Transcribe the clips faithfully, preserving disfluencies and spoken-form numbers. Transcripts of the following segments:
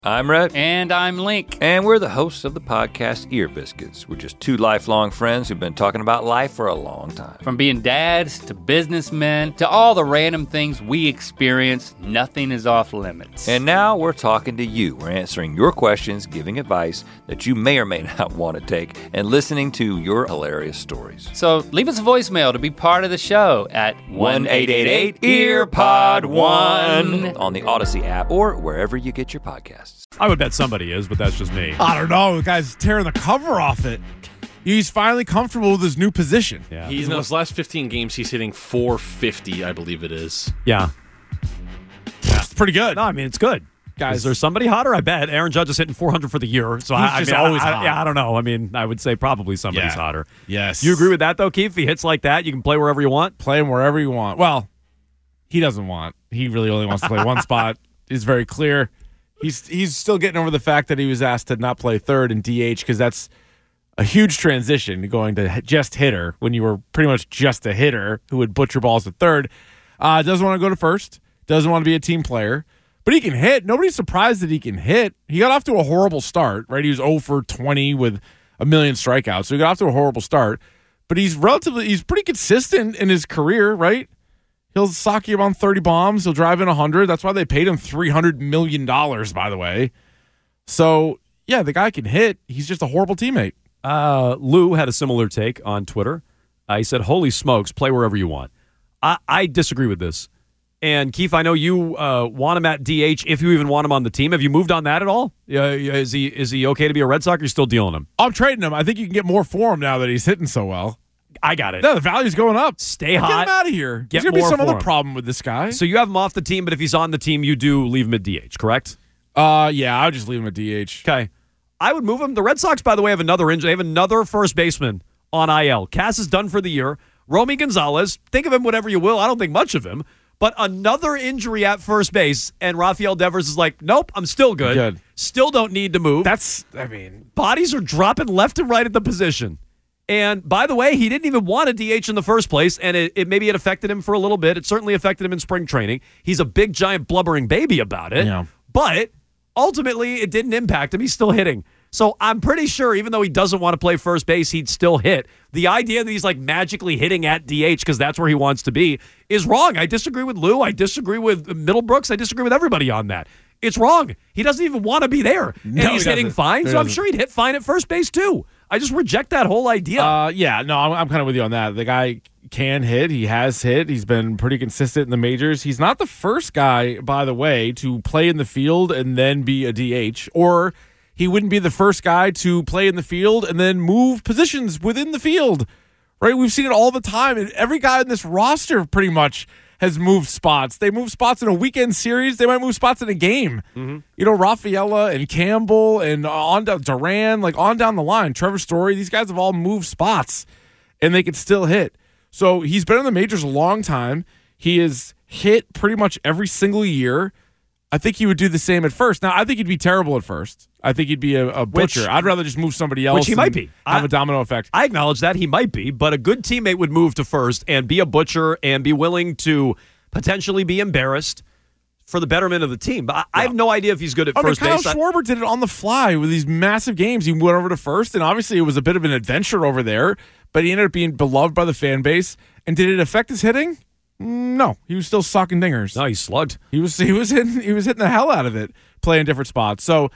I'm Rhett. And I'm Link. And we're the hosts of the podcast Ear Biscuits. We're just two lifelong friends who've been talking about life for a long time. From being dads to businessmen to all the random things we experience, nothing is off limits. And now we're talking to you. We're answering your questions, giving advice that you may or may not want to take, and listening to your hilarious stories. So leave us a voicemail to be part of the show at one eight eight eight E A R P O D one on the Odyssey app or wherever you get your podcasts. I would bet somebody is, but that's just me. I don't know. The guy's tearing the cover off it. He's finally comfortable with his new position. Yeah. He's in those last fifteen games, he's hitting four fifty, I believe it is. Yeah. It's pretty good. No, I mean, it's good. Guys, is there somebody hotter? I bet. Aaron Judge is hitting four hundred for the year. So He's I, just I mean, always I, hot. I, yeah, I don't know. I mean, I would say probably somebody's Yeah. hotter. Yes. You agree with that, though, Keith? If he hits like that, you can play wherever you want? Play him wherever you want. Well, he doesn't want. He really only wants to play one spot. It's very clear. He's he's still getting over the fact that he was asked to not play third in D H because that's a huge transition going to just hitter when you were pretty much just a hitter who would butcher balls at third. Uh, doesn't want to go to first. Doesn't want to be a team player. But he can hit. Nobody's surprised that he can hit. He got off to a horrible start, right? He was oh for twenty with a million strikeouts. So he got off to a horrible start. But he's relatively, he's pretty consistent in his career, right? He'll sock you on thirty bombs. He'll drive in one hundred. That's why they paid him three hundred million dollars, by the way. So, yeah, the guy can hit. He's just a horrible teammate. Uh, Lou had a similar take on Twitter. Uh, he said, holy smokes, play wherever you want. I, I disagree with this. And, Keith, I know you uh, want him at D H if you even want him on the team. Have you moved on that at all? Uh, is he is he okay to be a Red Sox or are you still dealing him? I'm trading him. I think you can get more for him now that he's hitting so well. I got it. No, the value's going up. Stay Get hot. him out of here. Get There's going to be more some for other him. problem with this guy. So you have him off the team, but if he's on the team, you do leave him at D H, correct? Uh, yeah, I'll just leave him at D H. Okay. I would move him. The Red Sox, by the way, have another injury. They have another first baseman on I L. Cass is done for the year. Romy Gonzalez, think of him whatever you will. I don't think much of him. But another injury at first base, and Rafael Devers is like, nope, I'm still good. Good. Still don't need to move. That's, I mean. Bodies are dropping left and right at the position. And by the way, he didn't even want a D H in the first place, and it, it maybe it affected him for a little bit. It certainly affected him in spring training. He's a big, giant, blubbering baby about it. Yeah. But ultimately, it didn't impact him. He's still hitting. So I'm pretty sure, even though he doesn't want to play first base, he'd still hit. The idea that he's like magically hitting at D H because that's where he wants to be is wrong. I disagree with Lou. I disagree with Middlebrooks. I disagree with everybody on that. It's wrong. He doesn't even want to be there. And No, he's he hitting doesn't. fine, He so I'm doesn't. sure he'd hit fine at first base too. I just reject that whole idea. Uh, yeah, no, I'm, I'm kind of with you on that. The guy can hit. He has hit. He's been pretty consistent in the majors. He's not the first guy, by the way, to play in the field and then be a D H, or he wouldn't be the first guy to play in the field and then move positions within the field, right? We've seen it all the time. And every guy in this roster pretty much has moved spots. They move spots in a weekend series. They might move spots in a game. Mm-hmm. You know, Rafaela and Campbell and on down Duran, like on down the line. Trevor Story, these guys have all moved spots, and they can still hit. So he's been in the majors a long time. He has hit pretty much every single year. I think he would do the same at first. Now, I think he'd be terrible at first. I think he'd be a, a butcher. Which- I'd rather just move somebody else. Which he and might be. Have I- a domino effect. I acknowledge that he might be, but a good teammate would move to first and be a butcher and be willing to potentially be embarrassed for the betterment of the team. But I, I have no idea if he's good at I mean, first Kyle base. I- Schwarber did it on the fly with these massive games. He went over to first, and obviously it was a bit of an adventure over there, but he ended up being beloved by the fan base. And did it affect his hitting? No, he was still socking dingers. no, he slugged. He was he was hitting he was hitting the hell out of it, playing different spots. So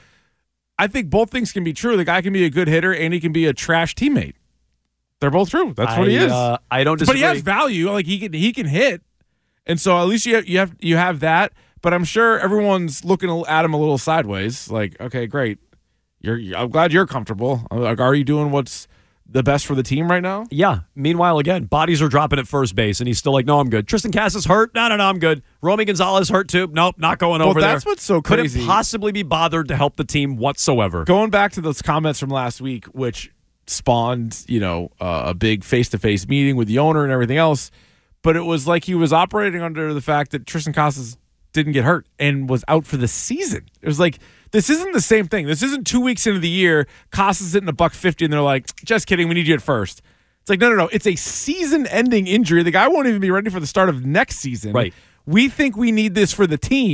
I think both things can be true. The guy can be a good hitter and he can be a trash teammate. They're both true. That's what I, he is. Uh, I don't but disagree. he has value. Like he can he can hit, and so at least you have, you have you have that. But I'm sure everyone's looking at him a little sideways. Like, okay, great. You're I'm glad you're comfortable. Like, are you doing what's the best for the team right now? Yeah. Meanwhile, again, bodies are dropping at first base, and he's still like, no, I'm good. Tristan Cass is hurt. No, no, no, I'm good. Romy Gonzalez hurt too. Nope, not going Well, over there. that's what's so crazy. Couldn't possibly be bothered to help the team whatsoever. Going back to those comments from last week, which spawned, you know, uh, a big face-to-face meeting with the owner and everything else, but it was like he was operating under the fact that Tristan Casas didn't get hurt and was out for the season. It was like, this isn't the same thing. This isn't two weeks into the year, Casas hitting a buck fifty, and they're like, just kidding, we need you at first. It's like, no, no, no. It's a season-ending injury. The guy won't even be ready for the start of next season. Right. We think we need this for the team.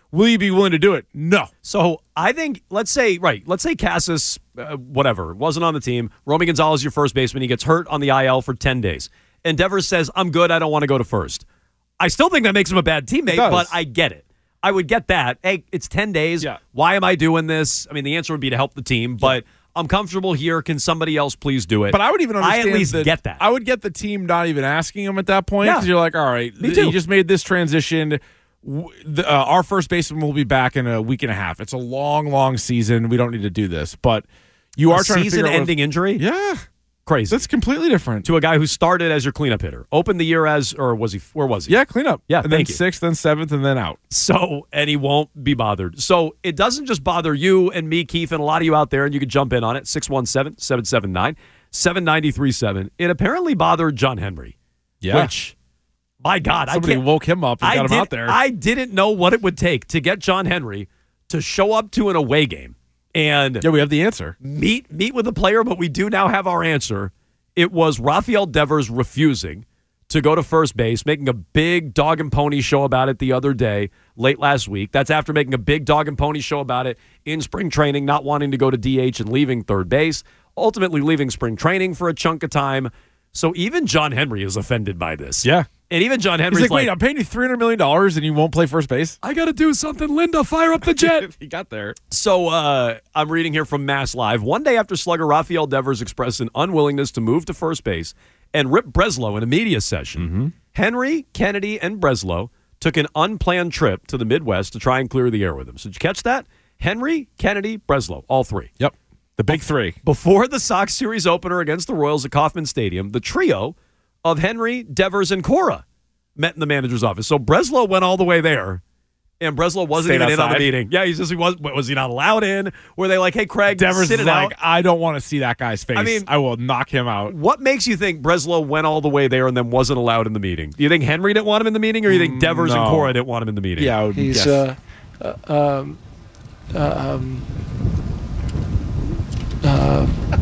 Will you be willing to do it? No. So I think, let's say, right, let's say Cassis, uh, whatever, wasn't on the team. Romy Gonzalez, your first baseman. He gets hurt on the I L for ten days. And Devers says, I'm good. I don't want to go to first. I still think that makes him a bad teammate, but I get it. I would get that. Hey, it's ten days. Yeah. Why am I doing this? I mean, the answer would be to help the team, but I'm comfortable here. Can somebody else please do it? But I would even understand I at least that, get that. I would get the team not even asking him at that point because Yeah. you're like, all right, Me too. you just made this transition. W- the, uh, our first baseman will be back in a week and a half. It's a long, long season. We don't need to do this. But you are a trying to figure out what- season-ending injury? Yeah. Crazy. That's completely different. To a guy who started as your cleanup hitter. Opened the year as, or was he, where was he? Yeah, cleanup. Yeah, and thank then you. sixth, then seventh, and then out. So, and he won't be bothered. So it doesn't just bother you and me, Keith, and a lot of you out there, and you can jump in on it, six one seven, seven seven nine, seven nine three seven. It apparently bothered John Henry. Yeah. Which, my God, Somebody I can't, woke him up and I got him did- out there. I didn't know what it would take to get John Henry to show up to an away game and yeah, we have the answer. meet meet with a player, but we do now have our answer. It was Rafael Devers refusing to go to first base, making a big dog and pony show about it the other day, late last week. That's after making a big dog and pony show about it in spring training, not wanting to go to D H and leaving third base, ultimately leaving spring training for a chunk of time. So even John Henry is offended by this. Yeah. And even John Henry's He's like, wait, I'm paying you three hundred million dollars and you won't play first base? I got to do something. Linda, fire up the jet. He got there. So uh, I'm reading here from Mass Live. One day after slugger Rafael Devers expressed an unwillingness to move to first base and rip Breslow in a media session, Mm-hmm. Henry, Kennedy, and Breslow took an unplanned trip to the Midwest to try and clear the air with him. So did you catch that? Henry, Kennedy, Breslow, all three. Yep. The big three. Before the Sox series opener against the Royals at Kauffman Stadium, the trio of Henry, Devers, and Cora met in the manager's office. So Breslow went all the way there, and Breslow wasn't Stayed even in on the outside. meeting. Yeah, he's just he was was he not allowed in? Were they like, hey, Craig, Devers sit is it like, out? I don't want to see that guy's face. I mean- I will knock him out. What makes you think Breslow went all the way there and then wasn't allowed in the meeting? Do you think Henry didn't want him in the meeting, or you think Devers and no. Cora didn't want him in the meeting? Yeah, I would He's guess. uh, uh, um, uh, um, uh,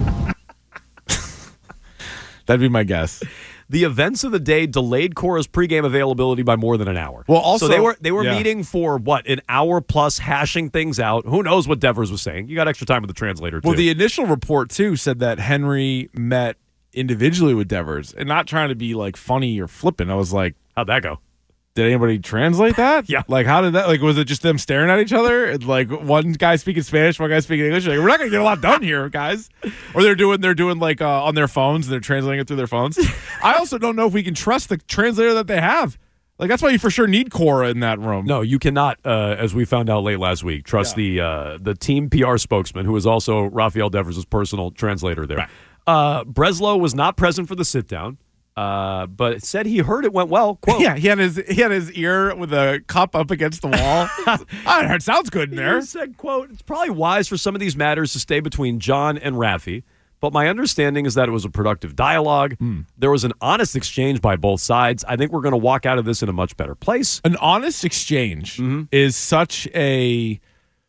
That'd be my guess. The events of the day delayed Cora's pregame availability by more than an hour. Well, also- so they were they were yeah. meeting for what, an hour plus, hashing things out. Who knows what Devers was saying? You got extra time with the translator too. Well, the initial report, too, said that Henry met individually with Devers, and not trying to be, like, funny or flippant. I was like, How'd that go? did anybody translate that? Yeah. Like, how did that, like, was it just them staring at each other? And, like, one guy speaking Spanish, one guy speaking English? Like, we're not going to get a lot done here, guys. Or they're doing, they're doing, like, uh, on their phones, and they're translating it through their phones. I also don't know if we can trust the translator that they have. Like, that's why you for sure need Cora in that room. No, you cannot, uh, as we found out late last week, trust the uh, the team P R spokesman, who is also Rafael Devers' personal translator there. Right. Uh, Breslow was not present for the sit-down, uh, but said he heard it went well. Quote, Yeah, he had his he had his ear with a cup up against the wall. Oh, it sounds good in there. He said, quote, it's probably wise for some of these matters to stay between John and Rafi, but my understanding is that it was a productive dialogue. There was an honest exchange by both sides. I think we're going to walk out of this in a much better place. An honest exchange Mm-hmm. is such a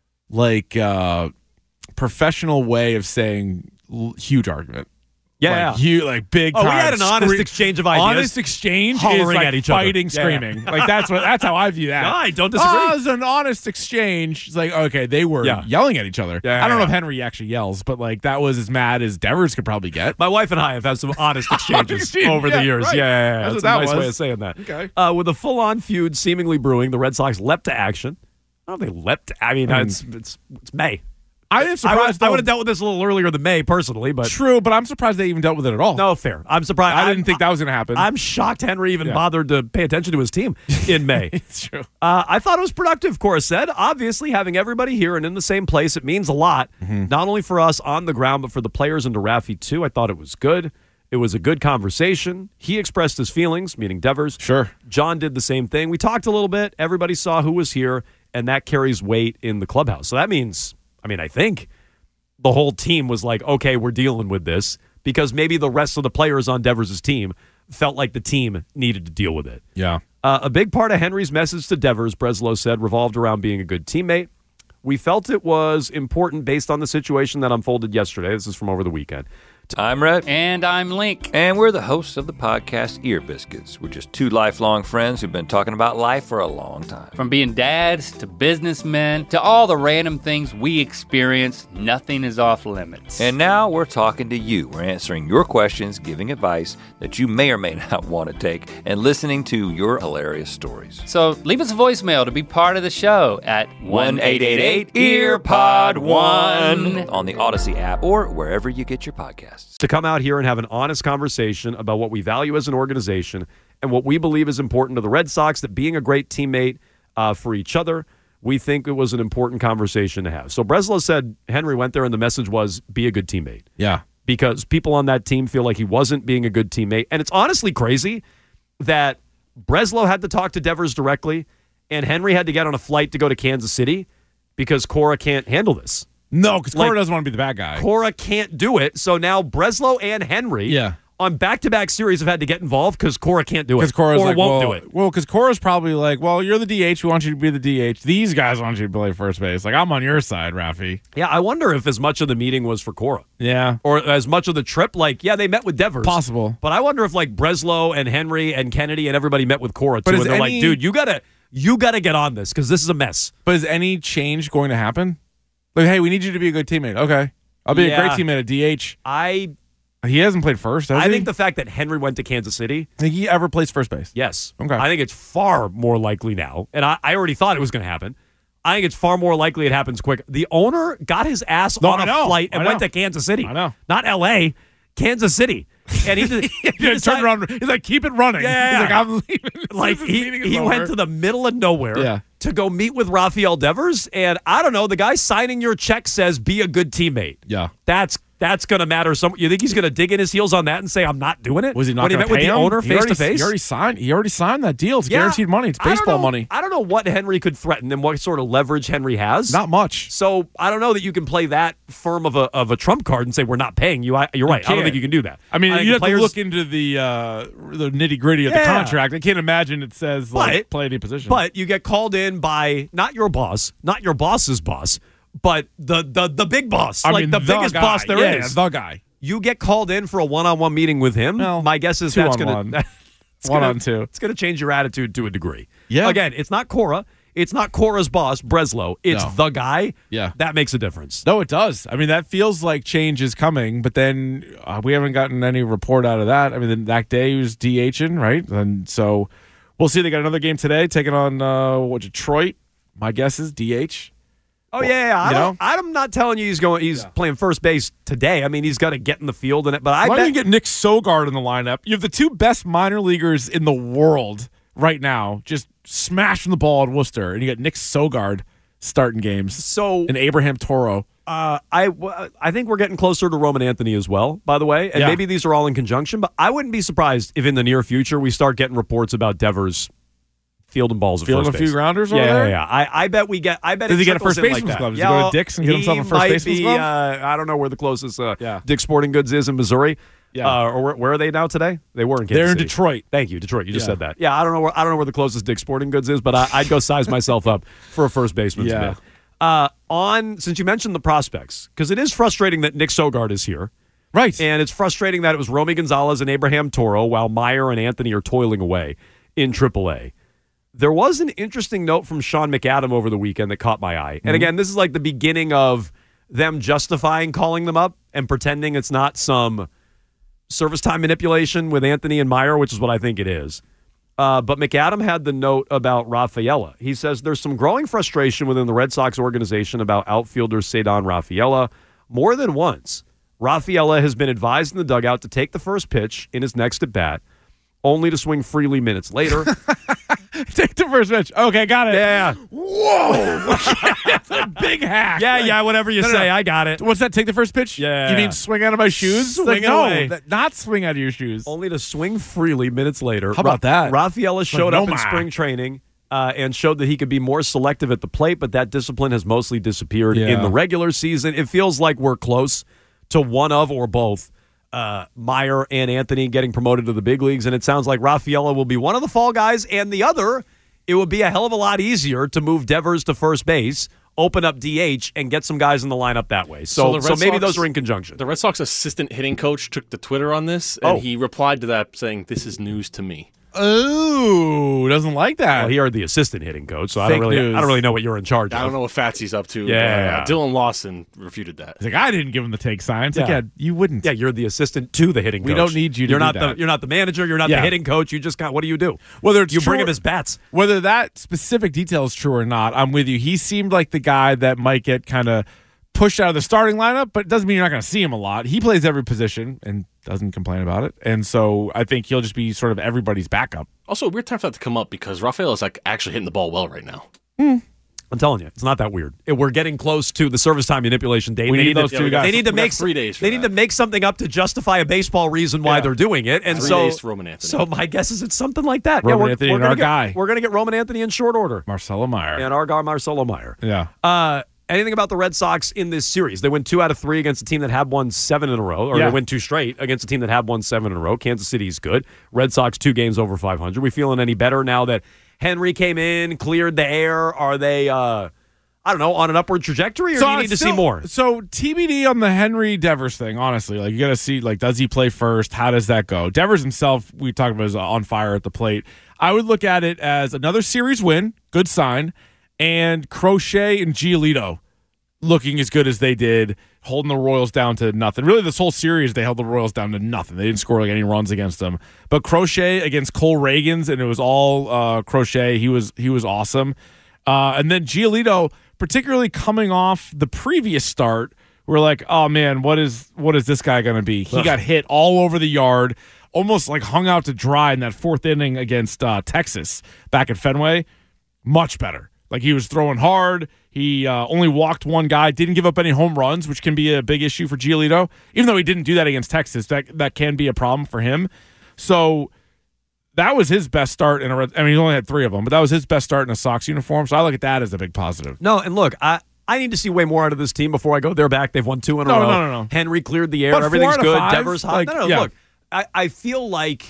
like uh, professional way of saying l- huge argument. Yeah. like, huge, like big. Oh, we time had an honest scre- exchange of ideas. Honest exchange is Hollering like at each other. fighting, Yeah. screaming. Like that's what that's how I view that. No, I don't disagree. Oh, it was an honest exchange. It's like okay, they were Yeah. yelling at each other. Yeah, I don't know yeah. if Henry actually yells, but like that was as mad as Devers could probably get. My wife and I have had some honest exchanges Exchange, over yeah, the years. right. Yeah, yeah, yeah. That's That's, what a that nice way was. of saying that. Okay. Uh, with a full-on feud seemingly brewing, the Red Sox leapt to action. I don't know if they leapt. I mean, I mean- it's, it's it's May. I am I surprised. would, I would though- have dealt with this a little earlier than May, personally, but True, but I'm surprised they even dealt with it at all. no, fair. I'm surprised. I I'm- didn't think that was going to happen. I'm shocked Henry even Yeah. bothered to pay attention to his team in May. it's true. Uh, I thought it was productive, Cora said. Obviously, having everybody here and in the same place, it means a lot, Mm-hmm. not only for us on the ground, but for the players and to Rafi, too. I thought it was good. It was a good conversation. He expressed his feelings, meaning Devers. Sure. John did the same thing. We talked a little bit. Everybody saw who was here, and that carries weight in the clubhouse. So that means, I mean, I think the whole team was like, okay, we're dealing with this, because maybe the rest of the players on Devers' team felt like the team needed to deal with it. Yeah. Uh, a big part of Henry's message to Devers, Breslow said, revolved around being a good teammate. We felt it was important based on the situation that unfolded yesterday. This is from over the weekend. I'm Rhett. And I'm Link. And we're the hosts of the podcast Ear Biscuits. We're just two lifelong friends who've been talking about life for a long time. From being dads to businessmen to all the random things we experience, nothing is off limits. And now we're talking to you. We're answering your questions, giving advice that you may or may not want to take, and listening to your hilarious stories. So leave us a voicemail to be part of the show at one eight eight eight ear pod one on the Odyssey app or wherever you get your podcasts. To come out here and have an honest conversation about what we value as an organization and what we believe is important to the Red Sox, that being a great teammate uh, for each other, we think it was an important conversation to have. So Breslow said Henry went there and the message was, be a good teammate. Yeah. Because people on that team feel like he wasn't being a good teammate. And it's honestly crazy that Breslow had to talk to Devers directly and Henry had to get on a flight to go to Kansas City because Cora can't handle this. No, because Cora Like, doesn't want to be the bad guy. Cora can't do it. So now Breslow and Henry Yeah. on back-to-back series have had to get involved because Cora can't do it. Because Cora's or like, won't well, do it. Well, because Cora's probably like, well, you're the D H. We want you to be the D H. These guys want you to play first base. Like, I'm on your side, Rafi. Yeah, I wonder if as much of the meeting was for Cora. Yeah. Or as much of the trip, like, yeah, they met with Devers. Possible. But I wonder if, like, Breslow and Henry and Kennedy and everybody met with Cora, too. But And is they're any- like, dude, you got to you gotta get on this because this is a mess. But is any change going to happen? Like, hey, we need you to be a good teammate. Okay. I'll be Yeah. a great teammate at D H. I He hasn't played first, has I he? think the fact that Henry went to Kansas City, think he ever plays first base. yes. Okay. I think it's far more likely now. And I, I already thought it was going to happen. I think it's far more likely it happens quick. The owner got his ass No, on I a know. flight and I went know. to Kansas City. I know. Not L A, Kansas City. And he, did, he He decided- turned around. He's like, keep it running. Yeah, He's yeah. like, I'm leaving. As soon Like as this he, meeting is he over. went to the middle of nowhere Yeah. to go meet with Rafael Devers, and I don't know, the guy signing your check says be a good teammate. Yeah. That's that's going to matter. Some you think he's going to dig in his heels on that and say I'm not doing it? Was he not when he going met to pay with the him? owner He face already- to face? He already signed. He already signed that deal. It's Yeah. guaranteed money. It's I don't baseball know- money. I don't know what Henry could threaten and what sort of leverage Henry has. Not much. So I don't know that you can play that firm of a of a trump card and say we're not paying you. I, you're right. I don't can't. think you can do that. I mean, think you the have players- to look into the uh, the nitty gritty of the Yeah. contract. I can't imagine it says like But- play any position. But you get called in by not your boss, not your boss's boss, but the the the big boss, I like mean, the, biggest guy. boss there is. yeah, the guy. You get called in for a one-on-one meeting with him. Well, my guess is two that's on going one. to One on two. It's going to change your attitude to a degree. Yeah. Again, it's not Cora. It's not Cora's boss, Breslow. It's No. the guy. Yeah. That makes a difference. No, it does. I mean, that feels like change is coming, but then uh, we haven't gotten any report out of that. I mean, that day he was DHing, right? And so we'll see. They got another game today, taking on uh, what Detroit. My guess is D H. Oh yeah, yeah. I you don't, know? I'm not telling you he's going. He's playing first base today. I mean, he's got to get in the field in it. But I Why bet don't you get Nick Sogard in the lineup? You have the two best minor leaguers in the world right now, just smashing the ball at Worcester, and you got Nick Sogard starting games so. and Abraham Toro. Uh, I w- I think we're getting closer to Roman Anthony as well. By the way, and Yeah. maybe these are all in conjunction. But I wouldn't be surprised if in the near future we start getting reports about Devers fielding balls at Fielding first a few base. grounders yeah, over yeah, there? yeah. I, I bet we get. I bet Does it he get a trickles first in like baseman's that. glove? Does he Yeah, go to well, Dick's and get himself a he first might baseman's be, glove? Uh, I don't know where the closest uh, Yeah. Dick's Sporting Goods is in Missouri. Yeah. Uh, or where, where are they now today? They were in Kansas They're in City. Detroit. Thank you, Detroit. You just Yeah. said that. Yeah, I don't know where I don't know where the closest Dick's Sporting Goods is, but I, I'd go size myself up for a first baseman's Yeah. bid. Uh, on since you mentioned the prospects, because it is frustrating that Nick Sogard is here. Right. And it's frustrating that it was Romy Gonzalez and Abraham Toro while Meyer and Anthony are toiling away in triple A. There was an interesting note from Sean McAdam over the weekend that caught my eye. And again, this is like the beginning of them justifying calling them up and pretending it's not some service time manipulation with Anthony and Meyer, which is what I think it is. Uh, but McAdam had the note about Rafaela. He says there's some growing frustration within the Red Sox organization about outfielder Ceddanne Rafaela. More than once, Rafaela has been advised in the dugout to take the first pitch in his next at-bat, only to swing freely minutes later. Take the first pitch. Okay, got it. Yeah. Whoa. That's a big hack. Yeah, yeah, whatever you No, no, say, no. I got it. What's that? Take the first pitch? Yeah. You mean swing out of my shoes? Swing like, it no, away. that- not swing out of your shoes. Only to swing freely minutes later. How about that? Rafaela showed up in Noma. spring training uh, and showed that he could be more selective at the plate, but that discipline has mostly disappeared Yeah. in the regular season. It feels like we're close to one of or both uh, Meyer and Anthony getting promoted to the big leagues, and it sounds like Rafaela will be one of the fall guys, and the other, it would be a hell of a lot easier to move Devers to first base open up D H and get some guys in the lineup that way. So, So the so, Red maybe Sox- those are in conjunction. The Red Sox assistant hitting coach took to Twitter on this, and Oh. he replied to that saying, "This is news to me." Oh, doesn't like that. Well, he are the assistant hitting coach, so I Fake don't really, news. I don't really know what you're in charge I of. don't know what Fatsy's up to. Yeah. but, uh, Dylan Lawson refuted that. He's like, I didn't give him the take sign. It's like, Yeah. yeah, you wouldn't. Yeah, you're the assistant to the hitting We coach. don't need you to You're do not that. the you're not the manager. You're not Yeah. the hitting coach. You just got. What do you do? Whether it's You bring true him his bats. Whether that specific detail is true or not, I'm with you. He seemed like the guy that might get kind of pushed out of the starting lineup, but it doesn't mean you're not going to see him a lot. He plays every position and doesn't complain about it. And so I think he'll just be sort of everybody's backup. Also, a weird time for that to come up because Rafael is like actually hitting the ball well right now. I'm telling you, it's not that weird. It- we're getting close to the service time manipulation date. We They need to- those two we got- They need to we got make three days for They need that. to make something up to justify a baseball reason why Yeah. they're doing it. And Three so, days to Roman Anthony. so my guess is it's something like that. Roman yeah, we're, Anthony we're and gonna our get, guy. We're going to get Roman Anthony in short order, Marcelo Meyer. and our guy Marcelo Meyer. Yeah. Uh, anything about the Red Sox in this series? They win two out of three against a team that had won seven in a row, or Yeah. they win two straight against a team that had won seven in a row. Kansas City's good. Red Sox two games over five hundred. We feeling any better now that Henry came in, cleared the air? Are they, uh, I don't know, on an upward trajectory, or do you it's need to still- see more? So T B D on the Henry Devers thing, honestly. Like, you got to see, like, does he play first? How does that go? Devers himself, we talked about, is on fire at the plate. I would look at it as another series win, good sign, and Crochet and Giolito looking as good as they did, holding the Royals down to nothing. Really, this whole series, they held the Royals down to nothing. They didn't score like any runs against them. But Crochet against Cole Reagans, and it was all uh, Crochet. He was he was awesome. Uh, and then Giolito, particularly coming off the previous start, we're like, oh man, what is what is this guy going to be? He got hit all over the yard, almost like hung out to dry in that fourth inning against uh, Texas back at Fenway. Much better. Like, he was throwing hard. He uh, only walked one guy, didn't give up any home runs, which can be a big issue for Giolito. Even though he didn't do that against Texas, that that can be a problem for him. So that was his best start in a red. I mean, he only had three of them, but that was his best start in a Sox uniform. So I look at that as a big positive. No, and look, I I need to see way more out of this team before I go. They're back. They've won two in a No, row. no, no, no. Henry cleared the air. But four Everything's out of good. five, Devers hot. like, no, no, yeah. look, I, I feel like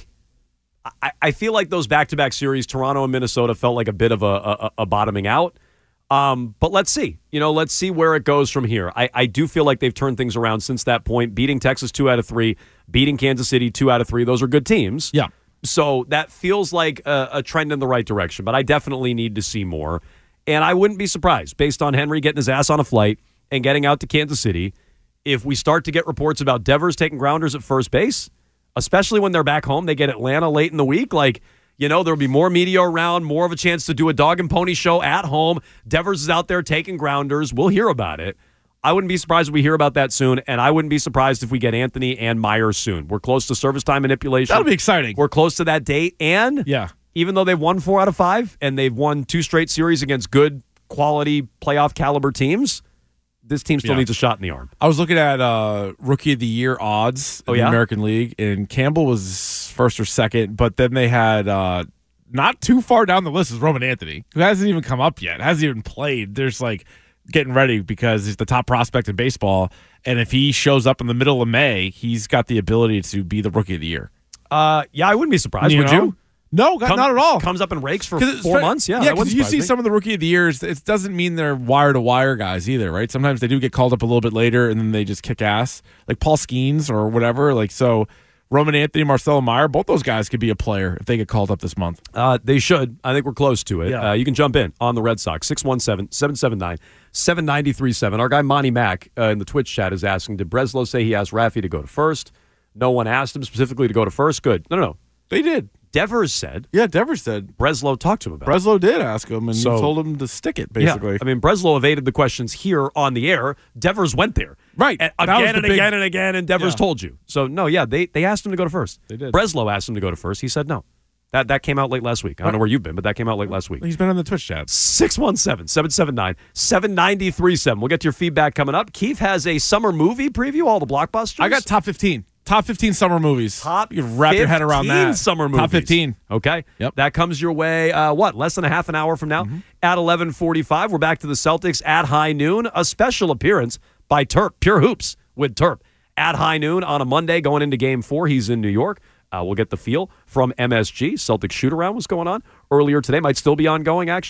I, I feel like those back-to-back series, Toronto and Minnesota, felt like a bit of a, a, a bottoming out. Um, but let's see. You know, let's see where it goes from here. I, I do feel like they've turned things around since that point, beating Texas two out of three, beating Kansas City two out of three. Those are good teams. Yeah. So that feels like a, a trend in the right direction, but I definitely need to see more. And I wouldn't be surprised, based on Henry getting his ass on a flight and getting out to Kansas City, if we start to get reports about Devers taking grounders at first base, especially when they're back home. They get Atlanta late in the week. Like, you know, there'll be more media around, more of a chance to do a dog and pony show at home. Devers is out there taking grounders. We'll hear about it. I wouldn't be surprised if we hear about that soon, and I wouldn't be surprised if we get Anthony and Myers soon. We're close to service time manipulation. That'll be exciting. We're close to that date, and Yeah. even though they've won four out of five and they've won two straight series against good quality playoff caliber teams, this team still Yeah. needs a shot in the arm. I was looking at uh, Rookie of the Year odds in Oh, yeah? the American League, and Campbell was first or second, but then they had uh, not too far down the list is Roman Anthony, who hasn't even come up yet, hasn't even played. There's like getting ready because he's the top prospect in baseball, and if he shows up in the middle of May, he's got the ability to be the Rookie of the Year. Uh, yeah, I wouldn't be surprised. You Would know? you? No, God, Come- not at all. Comes up in rakes for 'Cause it's four fa- months. Yeah, yeah. that Because wouldn't you surprise see me. some of the Rookie of the Years, it doesn't mean they're wire to wire guys either, right? Sometimes they do get called up a little bit later, and then they just kick ass, like Paul Skeens or whatever. Like so, Roman Anthony, Marcelo Meyer, both those guys could be a player if they get called up this month. Uh, they should. I think we're close to it. Yeah. Uh, you can jump in on the Red Sox, six one seven, seven seven nine, seven nine three seven. Our guy Monty Mack uh, in the Twitch chat is asking, did Breslow say he asked Raffy to go to first? No one asked him specifically to go to first. Good. No, no, no. They did. Devers said Yeah, Devers said. Breslow talked to him about it. Breslow did ask him, and So- he told him to stick it, basically. Yeah. I mean, Breslow evaded the questions here on the air. Devers went there. Right. And That was again the and big- again and again, and Devers Yeah. told you. So, no, yeah, they, they asked him to go to first. They did. Breslow asked him to go to first. He said no. That that came out late last week. I don't know where you've been, but that came out late last week. He's been on the Twitch chat. six one seven, seven seven nine, seven nine three seven. We'll get to your feedback coming up. Keith has a summer movie preview, all the blockbusters. I got top fifteen. Top fifteen summer movies. top You can wrap your head around fifteen that. summer movies. Top fifteen. Okay. Yep. That comes your way, uh, what, less than a half an hour from now? Mm-hmm. At eleven forty-five, we're back to the Celtics at high noon. A special appearance by Terp, Pure Hoops with Terp. At high noon on a Monday going into game four. He's in New York. Uh, we'll get the feel from M S G. Celtics shoot-around was going on earlier today. Might still be ongoing, actually,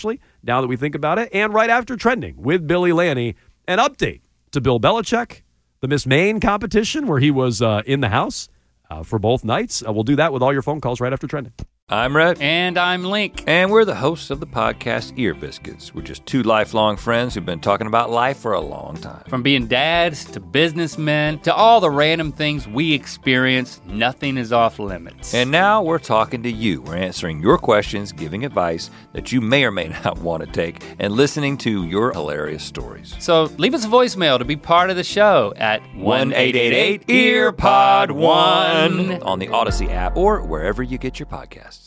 now that we think about it. And right after Trending with Billy Lanny, an update to Bill Belichick, the Miss Maine competition where he was uh, in the house uh, for both nights. Uh, we'll do that with all your phone calls right after Trending. I'm Rhett. And I'm Link. And we're the hosts of the podcast Ear Biscuits. We're just two lifelong friends who've been talking about life for a long time. From being dads to businessmen to all the random things we experience, nothing is off limits. And now we're talking to you. We're answering your questions, giving advice that you may or may not want to take, and listening to your hilarious stories. So leave us a voicemail to be part of the show at one eight eight eight, E A R P O D one on the Odyssey app or wherever you get your podcasts.